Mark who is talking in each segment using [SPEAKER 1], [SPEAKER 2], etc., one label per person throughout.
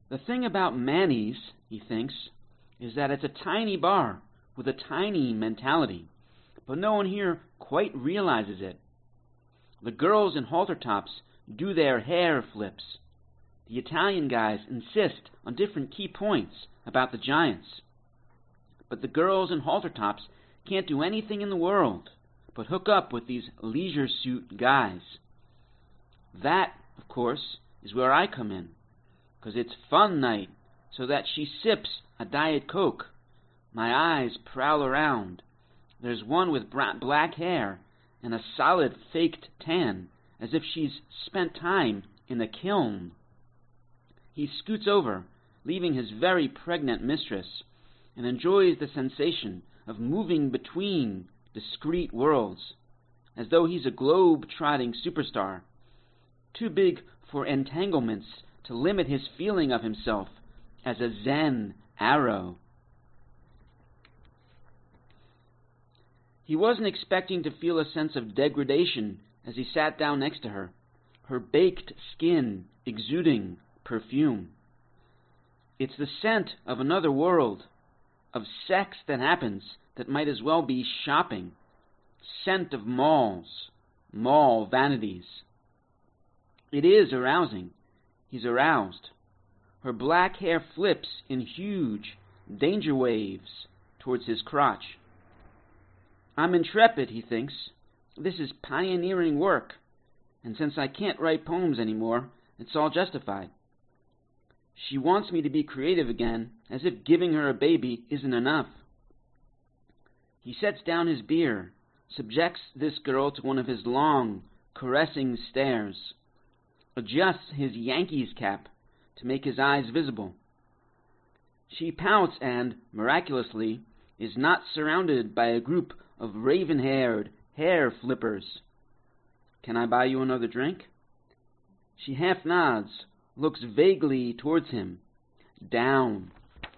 [SPEAKER 1] The thing about Manny's, he thinks, is that it's a tiny bar with a tiny mentality, but no one here quite realizes it. The girls in halter tops do their hair flips. The Italian guys insist on different key points about the Giants. But the girls in halter tops can't do anything in the world but hook up with these leisure suit guys. That, of course, is where I come in, 'cause it's fun night, so that she sips a Diet Coke. My eyes prowl around. There's one with black hair and a solid faked tan, as if she's spent time in a kiln. He scoots over, leaving his very pregnant mistress, and enjoys the sensation of moving between discrete worlds, as though he's a globe-trotting superstar, too big for entanglements to limit his feeling of himself as a Zen arrow. He wasn't expecting to feel a sense of degradation as he sat down next to her, her baked skin exuding perfume. It's the scent of another world, of sex that happens that might as well be shopping, scent of malls, mall vanities. It is arousing. He's aroused. Her black hair flips in huge danger waves towards his crotch. I'm intrepid, he thinks. This is pioneering work, and since I can't write poems anymore, it's all justified. She wants me to be creative again, as if giving her a baby isn't enough. He sets down his beer, subjects this girl to one of his long, caressing stares, adjusts his Yankees cap to make his eyes visible. She pouts and, miraculously, is not surrounded by a group of raven-haired hair flippers. Can I buy you another drink? She half nods, looks vaguely towards him, down.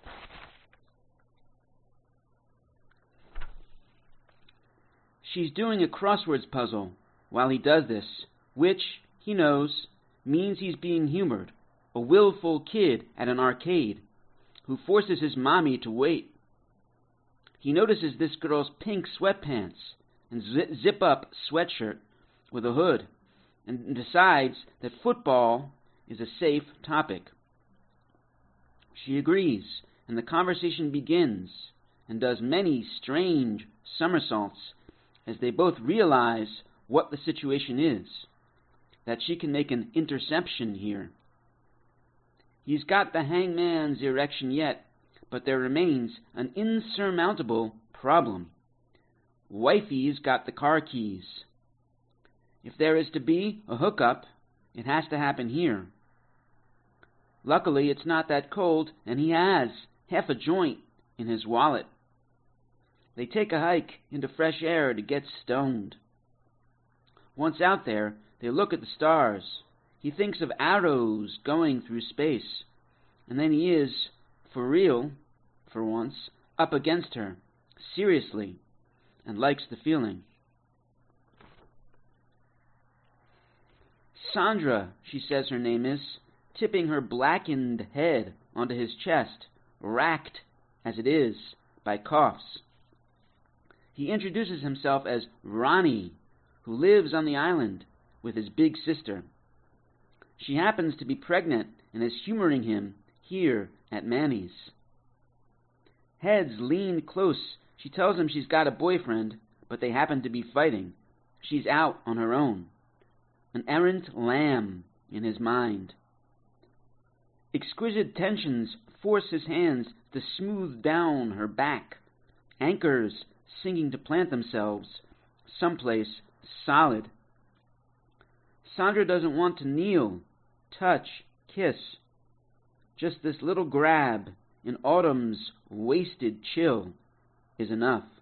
[SPEAKER 1] She's doing a crosswords puzzle while he does this, which, he knows, means he's being humored, a willful kid at an arcade who forces his mommy to wait. He notices this girl's pink sweatpants and zip-up sweatshirt with a hood, and decides that football is a safe topic. She agrees, and the conversation begins, and does many strange somersaults as they both realize what the situation is, that she can make an interception here. He's got the hangman's erection yet, but there remains an insurmountable problem. Wifey's got the car keys. If there is to be a hookup, it has to happen here. Luckily, it's not that cold, and he has half a joint in his wallet. They take a hike into fresh air to get stoned. Once out there, they look at the stars. He thinks of arrows going through space, and then he is, for real, for once, up against her, seriously, and likes the feeling. Sandra, she says her name is, tipping her blackened head onto his chest, racked, as it is, by coughs. He introduces himself as Ronnie, who lives on the island with his big sister. She happens to be pregnant and is humoring him here at Manny's. Heads lean close. She tells him she's got a boyfriend, but they happen to be fighting. She's out on her own. An errant lamb in his mind. Exquisite tensions force his hands to smooth down her back, anchors sinking to plant themselves someplace solid. Sandra doesn't want to kneel, touch, kiss. Just this little grab in autumn's wasted chill is enough.